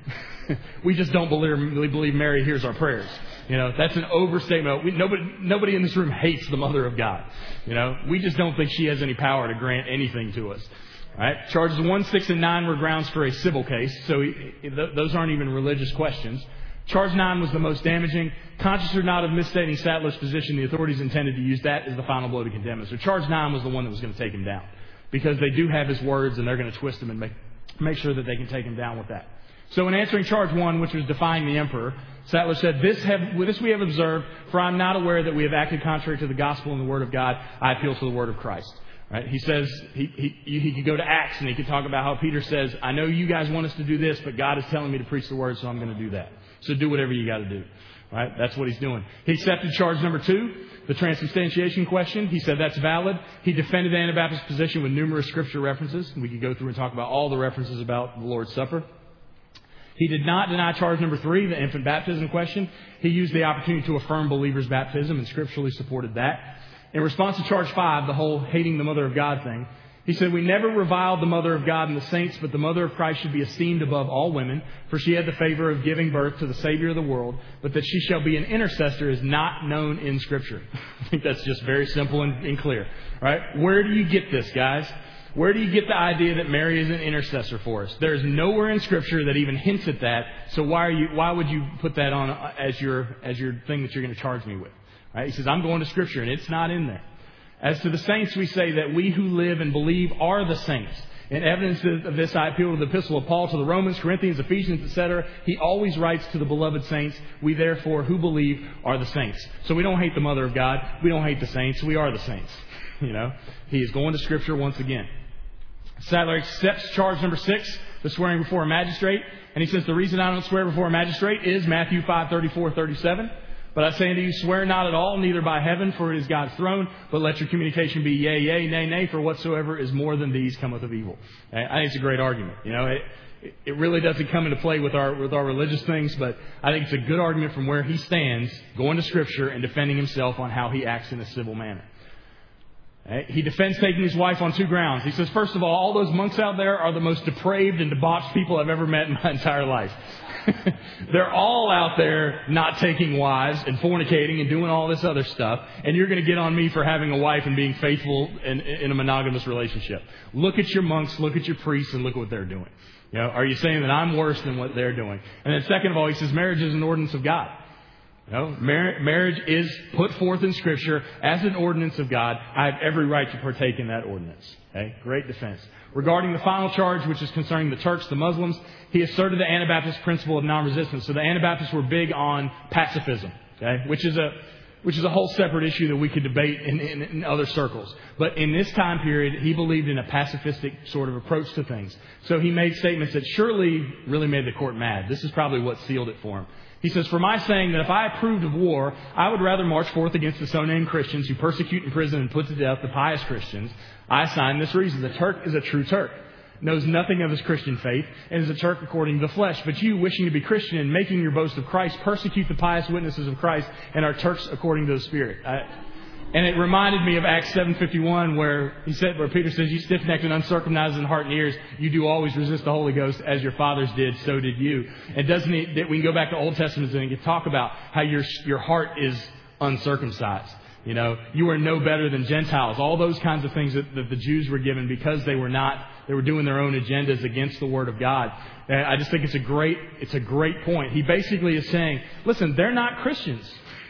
We just don't believe, really believe Mary hears our prayers. You know, that's an overstatement. We, nobody nobody in this room hates the Mother of God. You know, we just don't think she has any power to grant anything to us. All right? Charges one, six, and nine were grounds for a civil case, so he, th- those aren't even religious questions. Charge nine was the most damaging. Conscious or not of misstating Sattler's position, the authorities intended to use that as the final blow to condemn him. So charge nine was the one that was going to take him down. Because they do have his words and they're going to twist him and make, make sure that they can take him down with that. So in answering charge one, which was defying the emperor, Sattler said, this, have, this we have observed, for I am not aware that we have acted contrary to the gospel and the word of God. I appeal to the word of Christ. Right? He says he, he, he could go to Acts and he could talk about how Peter says, I know you guys want us to do this, but God is telling me to preach the word, so I'm going to do that. So do whatever you got to do. Right? That's what he's doing. He accepted charge number two, the transubstantiation question. He said that's valid. He defended the Anabaptist position with numerous scripture references. We could go through and talk about all the references about the Lord's Supper. He did not deny charge number three, the infant baptism question. He used the opportunity to affirm believers' baptism and scripturally supported that. In response to charge five, the whole hating the mother of God thing, he said, we never reviled the mother of God and the saints, but the mother of Christ should be esteemed above all women, for she had the favor of giving birth to the Savior of the world, but that she shall be an intercessor is not known in Scripture. I think that's just very simple and, and clear. Right? Where do you get this, guys? Where do you get the idea that Mary is an intercessor for us? There is nowhere in Scripture that even hints at that. So why are you? Why would you put that on as your as your thing that you're going to charge me with? Right? He says, I'm going to Scripture, and it's not in there. As to the saints, we say that we who live and believe are the saints. In evidence of this, I appeal to the epistle of Paul to the Romans, Corinthians, Ephesians, et cetera. He always writes to the beloved saints, we therefore who believe are the saints. So we don't hate the mother of God. We don't hate the saints. We are the saints. You know, he is going to Scripture once again. Sattler accepts charge number six, the swearing before a magistrate. And he says, the reason I don't swear before a magistrate is Matthew five, thirty-four, thirty-seven. But I say unto you, swear not at all, neither by heaven, for it is God's throne, but let your communication be yea, yea, nay, nay, for whatsoever is more than these cometh of evil. I think it's a great argument. You know, it, it really doesn't come into play with our with our religious things, but I think it's a good argument from where he stands, going to Scripture and defending himself on how he acts in a civil manner. He defends taking his wife on two grounds. He says, first of all, all those monks out there are the most depraved and debauched people I've ever met in my entire life. They're all out there not taking wives and fornicating and doing all this other stuff. And you're going to get on me for having a wife and being faithful in, in a monogamous relationship. Look at your monks, look at your priests, and look what they're doing. You know, are you saying that I'm worse than what they're doing? And then second of all, he says marriage is an ordinance of God. You know, mar- marriage is put forth in Scripture as an ordinance of God. I have every right to partake in that ordinance. Okay, great defense. Regarding the final charge, which is concerning the Turks, the Muslims, he asserted the Anabaptist principle of non-resistance. So the Anabaptists were big on pacifism, okay, which is a which is a whole separate issue that we could debate in, in, in other circles. But in this time period, he believed in a pacifistic sort of approach to things. So he made statements that surely really made the court mad. This is probably what sealed it for him. He says, for my saying that if I approved of war, I would rather march forth against the so-named Christians who persecute, imprison, and put to death the pious Christians. I assign this reason. The Turk is a true Turk. knows nothing of his Christian faith, and is a Turk according to the flesh. But you, wishing to be Christian and making your boast of Christ, persecute the pious witnesses of Christ and are Turks according to the Spirit. I, and it reminded me of Acts seven fifty-one, where he said, where Peter says, you stiff-necked and uncircumcised in heart and ears, you do always resist the Holy Ghost, as your fathers did, so did you. And doesn't he, that we can go back to Old Testament and can talk about how your your heart is uncircumcised. You know, you are no better than Gentiles. All those kinds of things that, that the Jews were given because they were not, they were doing their own agendas against the Word of God. And I just think it's a great, it's a great point. He basically is saying, listen, they're not Christians.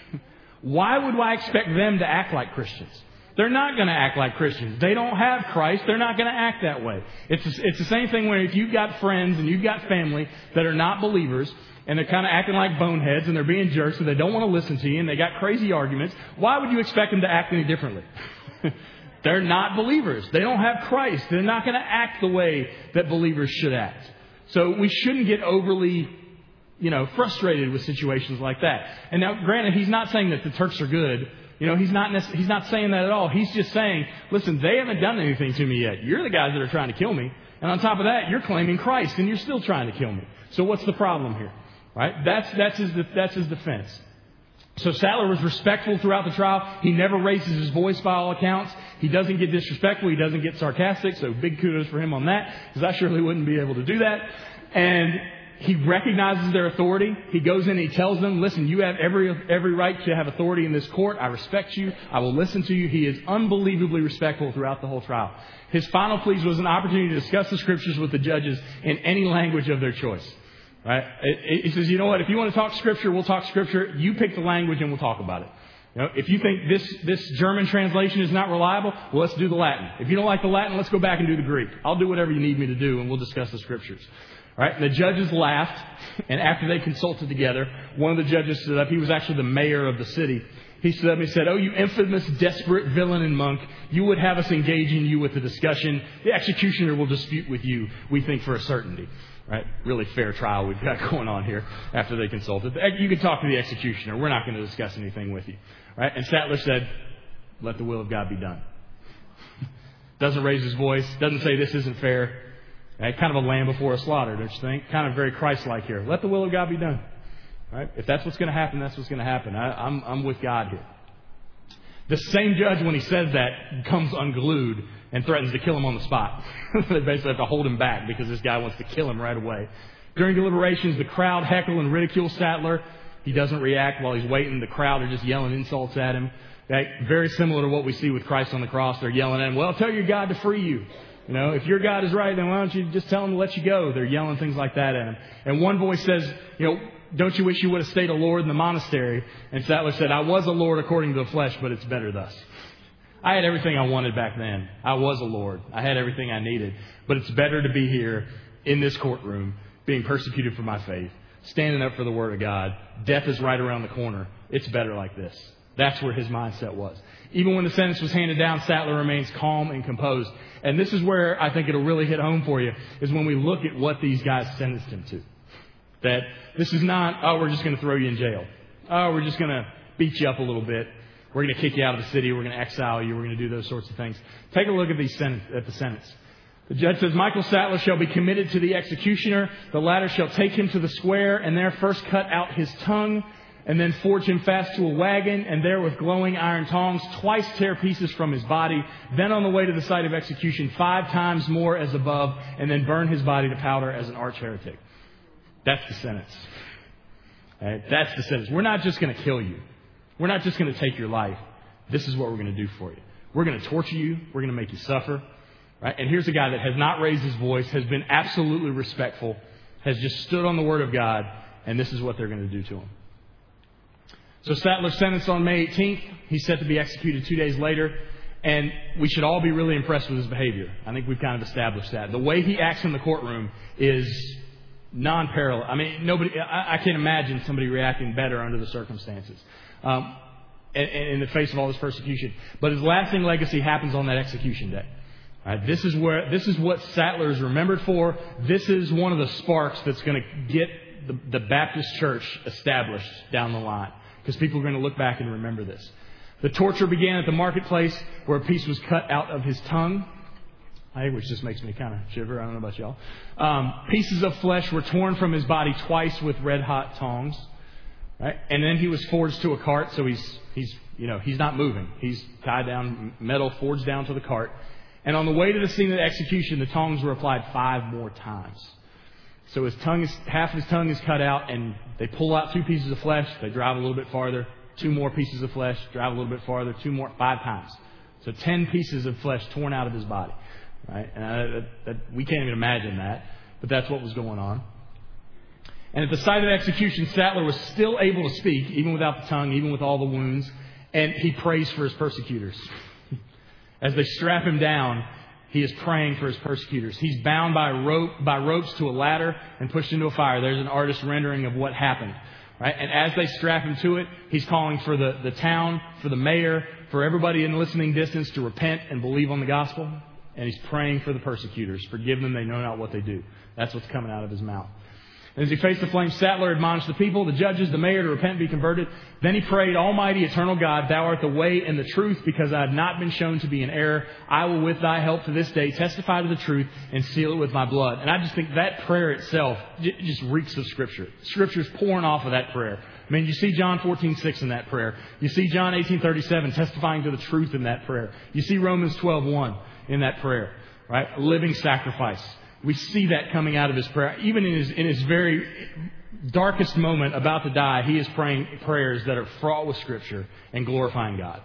Why would I expect them to act like Christians? They're not going to act like Christians. They don't have Christ. They're not going to act that way. It's it's the same thing when if you've got friends and you've got family that are not believers, and they're kind of acting like boneheads, and they're being jerks, and they don't want to listen to you, and they got crazy arguments. Why would you expect them to act any differently? They're not believers. They don't have Christ. They're not going to act the way that believers should act. So we shouldn't get overly, you know, frustrated with situations like that. And now, granted, he's not saying that the Turks are good. You know, he's not he's not saying that at all. He's just saying, listen, they haven't done anything to me yet. You're the guys that are trying to kill me. And on top of that, you're claiming Christ, and you're still trying to kill me. So what's the problem here? Right? That's that's his that's his defense. So Sattler was respectful throughout the trial. He never raises his voice by all accounts. He doesn't get disrespectful. He doesn't get sarcastic. So big kudos for him on that, because I surely wouldn't be able to do that. And he recognizes their authority. He goes in and he tells them, listen, you have every every right to have authority in this court. I respect you. I will listen to you. He is unbelievably respectful throughout the whole trial. His final pleas was an opportunity to discuss the scriptures with the judges in any language of their choice. Right? He says, you know what? If you want to talk Scripture, we'll talk Scripture. You pick the language and we'll talk about it. You know, if you think this, this German translation is not reliable, well, let's do the Latin. If you don't like the Latin, let's go back and do the Greek. I'll do whatever you need me to do, and we'll discuss the Scriptures. Right? And the judges laughed, and after they consulted together, one of the judges stood up. He was actually the mayor of the city. He stood up and he said, oh, you infamous, desperate villain and monk, you would have us engaging you with the discussion. The executioner will dispute with you, we think, for a certainty. Right? Really fair trial we've got going on here after they consulted. You can talk to the executioner. We're not going to discuss anything with you. Right? And Sattler said, let the will of God be done. Doesn't raise his voice. Doesn't say this isn't fair. Right? Kind of a lamb before a slaughter, don't you think? Kind of very Christ-like here. Let the will of God be done. Right? If that's what's going to happen, that's what's going to happen. I, I'm, I'm with God here. The same judge, when he says that, comes unglued and threatens to kill him on the spot. They basically have to hold him back because this guy wants to kill him right away. During deliberations, the crowd heckle and ridicule Sattler. He doesn't react while he's waiting. The crowd are just yelling insults at him. Right? Very similar to what we see with Christ on the cross. They're yelling at him, well, tell your God to free you. You know, if your God is right, then why don't you just tell him to let you go? They're yelling things like that at him. And one voice says, you know, don't you wish you would have stayed a lord in the monastery? And Sattler said, I was a lord according to the flesh, but it's better thus. I had everything I wanted back then. I was a lord. I had everything I needed. But it's better to be here in this courtroom, being persecuted for my faith, standing up for the Word of God. Death is right around the corner. It's better like this. That's where his mindset was. Even when the sentence was handed down, Sattler remains calm and composed. And this is where I think it'll really hit home for you, is when we look at what these guys sentenced him to. That this is not, oh, we're just going to throw you in jail. Oh, we're just going to beat you up a little bit. We're going to kick you out of the city. We're going to exile you. We're going to do those sorts of things. Take a look at these sentence, at the sentence. The judge says, Michael Sattler shall be committed to the executioner. The latter shall take him to the square and there first cut out his tongue and then forge him fast to a wagon and there with glowing iron tongs twice tear pieces from his body. Then on the way to the site of execution, five times more as above, and then burn his body to powder as an arch heretic. That's the sentence. Right? That's the sentence. We're not just going to kill you. We're not just going to take your life. This is what we're going to do for you. We're going to torture you. We're going to make you suffer. Right? And here's a guy that has not raised his voice, has been absolutely respectful, has just stood on the Word of God, and this is what they're going to do to him. So Sattler's sentenced on May eighteenth. He's set to be executed two days later. And we should all be really impressed with his behavior. I think we've kind of established that. The way he acts in the courtroom is non-parallel. I mean, nobody. I, I can't imagine somebody reacting better under the circumstances, um, in, in the face of all this persecution. But his lasting legacy happens on that execution day. Right, this is where this is what Sattler is remembered for. This is one of the sparks that's going to get the, the Baptist Church established down the line, because people are going to look back and remember this. The torture began at the marketplace, where a piece was cut out of his tongue. which just makes me kind of shiver. I don't know about y'all. Um, pieces of flesh were torn from his body twice with red hot tongs. Right? And then he was forged to a cart, so he's he's you know he's not moving. He's tied down, metal forged down to the cart. And on the way to the scene of the execution, the tongs were applied five more times. So his tongue is half of his tongue is cut out, and they pull out two pieces of flesh. They drive a little bit farther. Two more pieces of flesh, drive a little bit farther. Two more, five times. So ten pieces of flesh torn out of his body. Right? And I, that, that, we can't even imagine that, but that's what was going on. And at the site of the execution, Sattler was still able to speak, even without the tongue, even with all the wounds, and he prays for his persecutors. As they strap him down, he is praying for his persecutors. He's bound by rope, by ropes to a ladder and pushed into a fire. There's an artist's rendering of what happened. Right? And as they strap him to it, he's calling for the, the town, for the mayor, for everybody in listening distance to repent and believe on the gospel. And he's praying for the persecutors. Forgive them, they know not what they do. That's what's coming out of his mouth. And as he faced the flames, Sattler admonished the people, the judges, the mayor to repent and be converted. Then he prayed, Almighty, eternal God, thou art the way and the truth, because I have not been shown to be in error. I will, with thy help to this day, testify to the truth and seal it with my blood. And I just think that prayer itself just reeks of Scripture. Scripture's pouring off of that prayer. I mean, you see John fourteen six in that prayer. You see John eighteen thirty-seven testifying to the truth in that prayer. You see Romans twelve one in that prayer, right? A living sacrifice. We see that coming out of his prayer. Even in his in his very darkest moment about to die, he is praying prayers that are fraught with Scripture and glorifying God.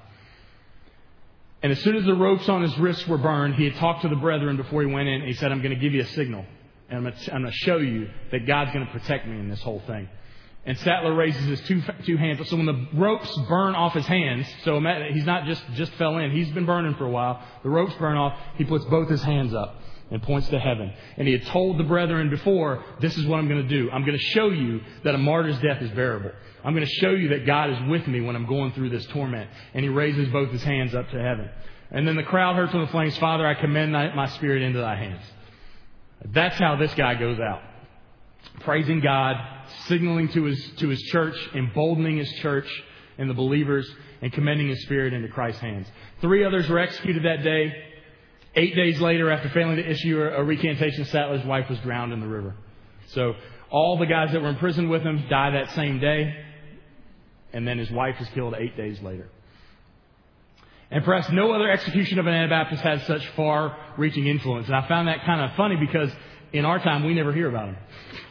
And as soon as the ropes on his wrists were burned, he had talked to the brethren before he went in. And he said, I'm going to give you a signal. And I'm going to, I'm going to show you that God's going to protect me in this whole thing. And Sattler raises his two two hands. So when the ropes burn off his hands, so he's not just, just fell in. He's been burning for a while. The ropes burn off. He puts both his hands up and points to heaven. And he had told the brethren before, this is what I'm going to do. I'm going to show you that a martyr's death is bearable. I'm going to show you that God is with me when I'm going through this torment. And he raises both his hands up to heaven. And then the crowd heard from the flames, Father, I commend my spirit into thy hands. That's how this guy goes out. Praising God, signaling to his, to his church, emboldening his church and the believers, and commending his spirit into Christ's hands. Three others were executed that day. Eight days later, after failing to issue a recantation, Sattler's wife was drowned in the river. So all the guys that were in prison with him die that same day. And then his wife was killed eight days later. And perhaps no other execution of an Anabaptist has such far-reaching influence. And I found that kind of funny because in our time, we never hear about him.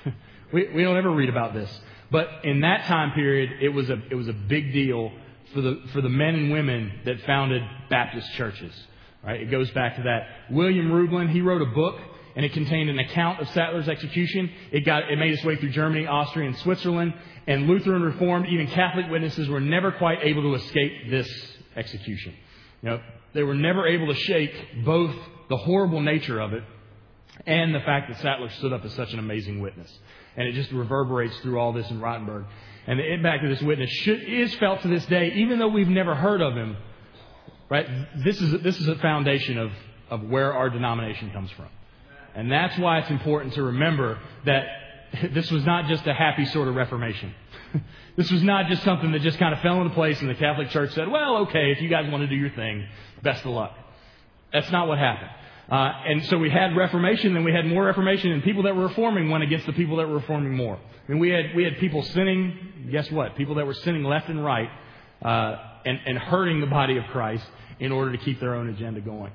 we, we don't ever read about this. But in that time period, it was a, it was a big deal for the, for the men and women that founded Baptist churches. Right? It goes back to that. William Reublin, he wrote a book, and it contained an account of Sattler's execution. It got it made its way through Germany, Austria, and Switzerland. And Lutheran, Reformed, even Catholic witnesses were never quite able to escape this execution. You know, they were never able to shake both the horrible nature of it and the fact that Sattler stood up as such an amazing witness. And it just reverberates through all this in Rottenburg. And the impact of this witness should, is felt to this day, even though we've never heard of him. Right? This is this is a foundation of, of where our denomination comes from. And that's why it's important to remember that this was not just a happy sort of Reformation. This was not just something that just kind of fell into place and the Catholic Church said, well, okay, if you guys want to do your thing, best of luck. That's not what happened. Uh, and so we had Reformation, then we had more Reformation, and people that were reforming went against the people that were reforming more. I mean, we had we had people sinning, guess what? People that were sinning left and right, uh, and, and hurting the body of Christ in order to keep their own agenda going.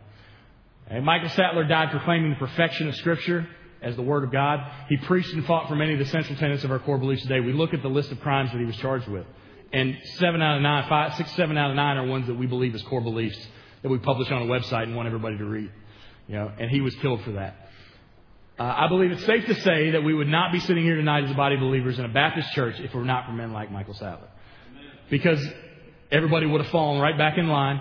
And Michael Sattler died proclaiming the perfection of Scripture as the Word of God. He preached and fought for many of the central tenets of our core beliefs today. We look at the list of crimes that he was charged with, and seven out of nine, five, six, seven out of nine are ones that we believe as core beliefs that we publish on a website and want everybody to read. You know, and he was killed for that. Uh, I believe it's safe to say that we would not be sitting here tonight as a body of believers in a Baptist church if it were not for men like Michael Sattler, because everybody would have fallen right back in line.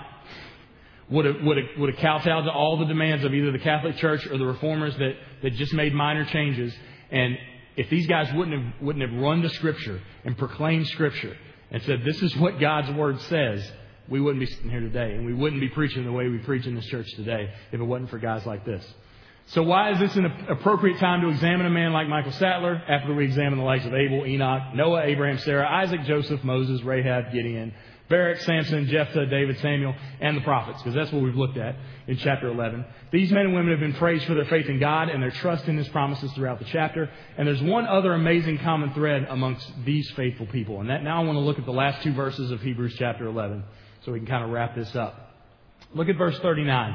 Would have, would have, would have kowtowed to all the demands of either the Catholic Church or the Reformers that, that just made minor changes. And if these guys wouldn't have, wouldn't have run to Scripture and proclaimed Scripture and said, this is what God's Word says, we wouldn't be sitting here today. And we wouldn't be preaching the way we preach in this church today if it wasn't for guys like this. So why is this an appropriate time to examine a man like Michael Sattler after we examine the likes of Abel, Enoch, Noah, Abraham, Sarah, Isaac, Joseph, Moses, Rahab, Gideon, Barak, Samson, Jephthah, David, Samuel, and the prophets, because that's what we've looked at in chapter eleven. These men and women have been praised for their faith in God and their trust in His promises throughout the chapter. And there's one other amazing common thread amongst these faithful people. And that now I want to look at the last two verses of Hebrews chapter eleven so we can kind of wrap this up. Look at verse thirty-nine.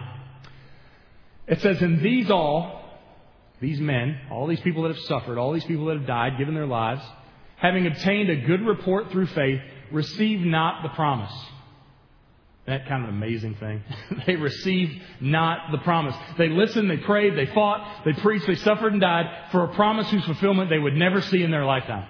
It says, "And these all, these men, all these people that have suffered, all these people that have died, given their lives, having obtained a good report through faith, receive not the promise." That kind of amazing thing. They received not the promise. They listened, they prayed, they fought, they preached, they suffered and died for a promise whose fulfillment they would never see in their lifetime.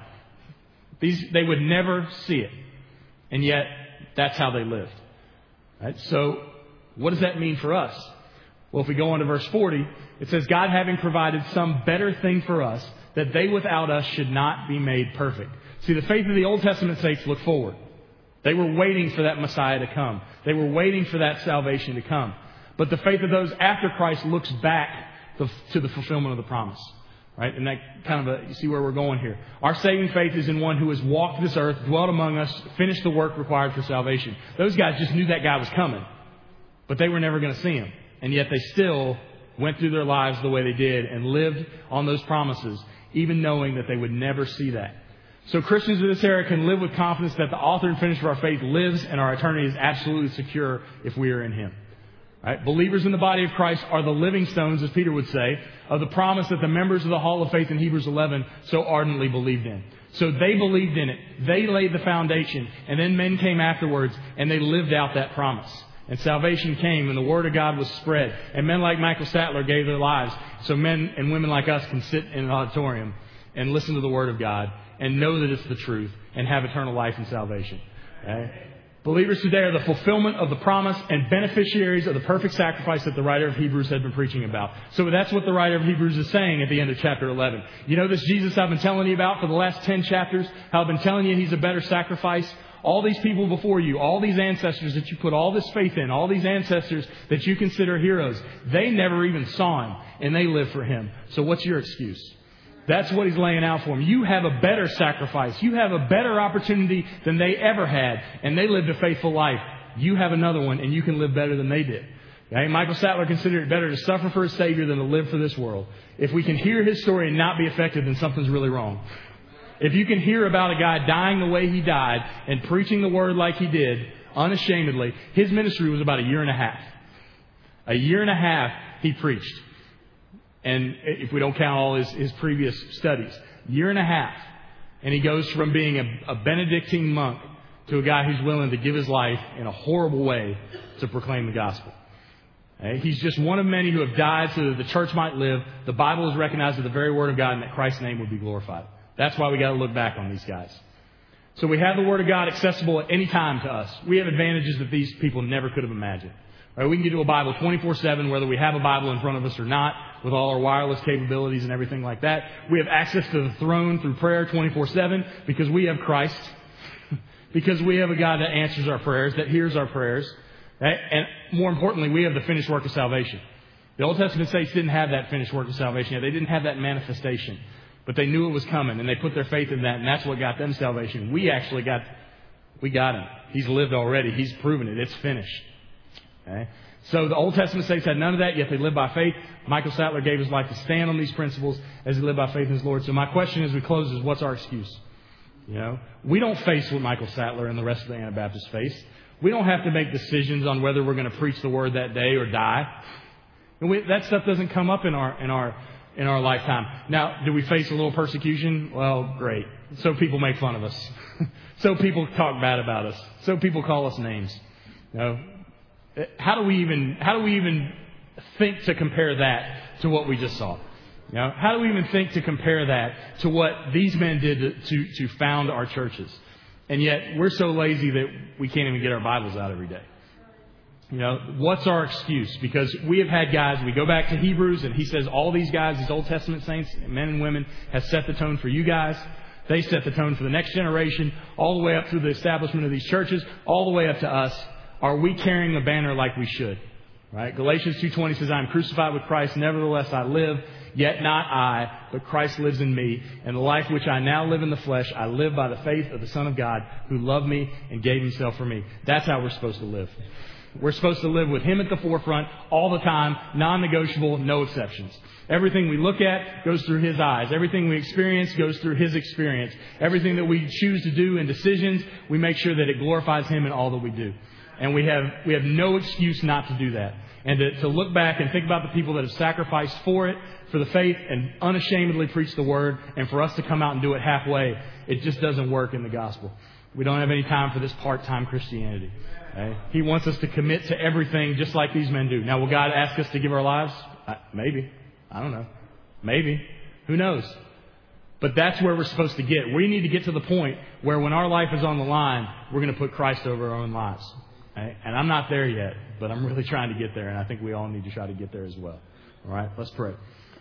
These, they would never see it. And yet, that's how they lived. Right? So, what does that mean for us? Well, if we go on to verse forty, it says, "God having provided some better thing for us, that they without us should not be made perfect." See, the faith of the Old Testament saints looked forward. They were waiting for that Messiah to come. They were waiting for that salvation to come. But the faith of those after Christ looks back to the fulfillment of the promise. Right? And that kind of a, you see where we're going here. Our saving faith is in one who has walked this earth, dwelt among us, finished the work required for salvation. Those guys just knew that guy was coming. But they were never going to see Him. And yet they still went through their lives the way they did and lived on those promises, even knowing that they would never see that. So Christians of this era can live with confidence that the author and finisher of our faith lives and our eternity is absolutely secure if we are in Him. Right? Believers in the body of Christ are the living stones, as Peter would say, of the promise that the members of the Hall of Faith in Hebrews eleven so ardently believed in. So they believed in it. They laid the foundation. And then men came afterwards and they lived out that promise. And salvation came and the Word of God was spread. And men like Michael Sattler gave their lives. So men and women like us can sit in an auditorium and listen to the Word of God and know that it's the truth and have eternal life and salvation. Okay? Believers today are the fulfillment of the promise and beneficiaries of the perfect sacrifice that the writer of Hebrews had been preaching about. So that's what the writer of Hebrews is saying at the end of chapter eleven. You know this Jesus I've been telling you about for the last ten chapters? How I've been telling you He's a better sacrifice? All these people before you, all these ancestors that you put all this faith in, all these ancestors that you consider heroes, they never even saw Him and they lived for Him. So what's your excuse? That's what He's laying out for them. You have a better sacrifice. You have a better opportunity than they ever had. And they lived a faithful life. You have another one and you can live better than they did. Okay? Michael Sattler considered it better to suffer for his Savior than to live for this world. If we can hear his story and not be affected, then something's really wrong. If you can hear about a guy dying the way he died and preaching the Word like he did, unashamedly, his ministry was about a year and a half. A year and a half he preached. And if we don't count all his, his previous studies, year and a half. And he goes from being a, a Benedictine monk to a guy who's willing to give his life in a horrible way to proclaim the gospel. Okay? He's just one of many who have died so that the church might live. The Bible is recognized as the very Word of God and that Christ's name would be glorified. That's why we got to look back on these guys. So we have the Word of God accessible at any time to us. We have advantages that these people never could have imagined. Right, we can get to a Bible twenty-four seven, whether we have a Bible in front of us or not, with all our wireless capabilities and everything like that. We have access to the throne through prayer twenty-four seven because we have Christ. Because we have a God that answers our prayers, that hears our prayers. Right? And more importantly, we have the finished work of salvation. The Old Testament saints didn't have that finished work of salvation yet. They didn't have that manifestation. But they knew it was coming, and they put their faith in that, and that's what got them salvation. We actually got, we got Him. He's lived already. He's proven it. It's finished. Okay? So the Old Testament saints had none of that, yet they lived by faith. Michael Sattler gave his life to stand on these principles as he lived by faith in his Lord. So my question as we close is, what's our excuse? You know, we don't face what Michael Sattler and the rest of the Anabaptists face. We don't have to make decisions on whether we're going to preach the Word that day or die. And we, that stuff doesn't come up in our in our in our lifetime. Now, do we face a little persecution? Well, great. So people make fun of us. So people talk bad about us. So people call us names. You know, how do we even how do we even think to compare that to what we just saw? You know, how do we even think to compare that to what these men did to, to, to found our churches? And yet we're so lazy that we can't even get our Bibles out every day. You know, what's our excuse? Because we have had guys, we go back to Hebrews and he says all these guys, these Old Testament saints, men and women, have set the tone for you guys. They set the tone for the next generation, all the way up through the establishment of these churches, all the way up to us. Are we carrying the banner like we should? Right? Galatians two twenty says, I am crucified with Christ, nevertheless I live. Yet not I, but Christ lives in me. And the life which I now live in the flesh, I live by the faith of the Son of God who loved me and gave himself for me. That's how we're supposed to live. We're supposed to live with him at the forefront all the time, non-negotiable, no exceptions. Everything we look at goes through his eyes. Everything we experience goes through his experience. Everything that we choose to do in decisions, we make sure that it glorifies him in all that we do. And we have we have no excuse not to do that. And to, to look back and think about the people that have sacrificed for it, for the faith, and unashamedly preach the word, and for us to come out and do it halfway, it just doesn't work in the gospel. We don't have any time for this part-time Christianity. Okay? He wants us to commit to everything just like these men do. Now, will God ask us to give our lives? Uh, maybe. I don't know. Maybe. Who knows? But that's where we're supposed to get. We need to get to the point where when our life is on the line, we're going to put Christ over our own lives. Okay? And I'm not there yet, but I'm really trying to get there, and I think we all need to try to get there as well. All right? Let's pray.